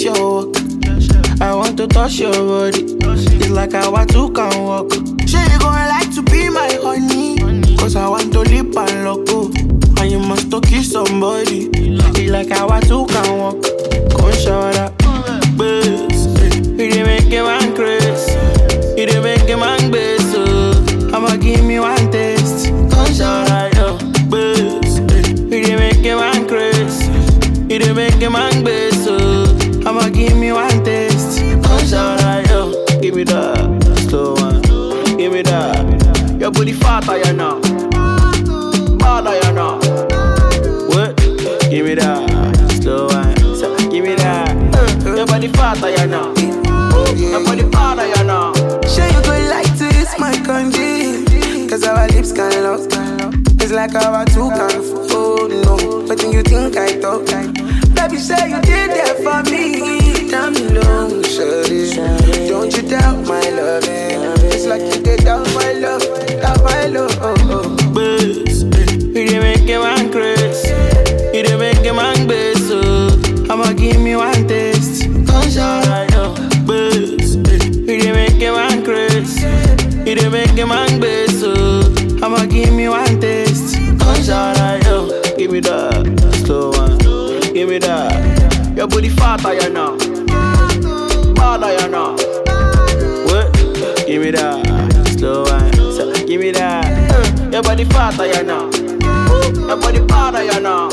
your work. I want to touch your body. It's like I want to can walk. Sure you gon' like to be my honey, cause I want to live and loco. And you must to kiss somebody. It's like I want to can walk. Come show that bass. You dey make a man crazy. You dey make a man bass. So I'ma give me one taste. Come show that yo bass. You dey make a man crazy. You dey make a man bass. So I'ma give me one taste. Come show that yo. Give me that slow one. Give me that. Your booty fatter, you know. Badder, you know. What? Give me that slow one. So, give me that. Your body fatter, you know. Your body fatter, you know. Sure you go like to it's my country, cause our lips can love. It's like our two can fold, no. But then you think I talk. Baby, say you did that for me. Tell me long, shawty. Don't you doubt my loving. It's like you did doubt my love. Doubt my love, oh, oh. Bass, you dey make a man crazy. You dey make a man bass, so I'ma give me one taste. Come show that yo. Bass, you dey make a man crazy. You dey make a man bass, so I'ma give me one taste. Come show that yo. Give me that slow one. Give me that. Your booty fatter, you know. Badder, you know. What? Give me that slow one. So, give me that. Your body fatter, you know. Your body fatter, you know.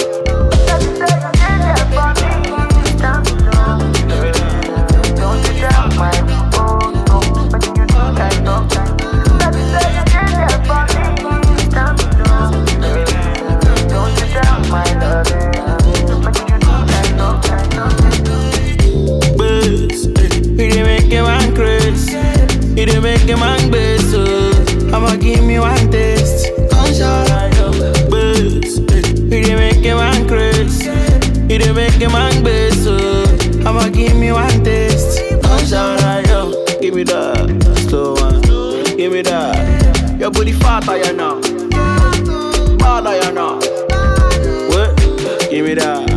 You dey make a man bass, so I'ma give me one taste. Come show that yo, bass. You dey make a man crazy. You dey make a man bass, so I'ma give me one taste. Come show that yo, give me that slow one. Give me that. Your booty fatter, you know. Badder, you know. What? Give me that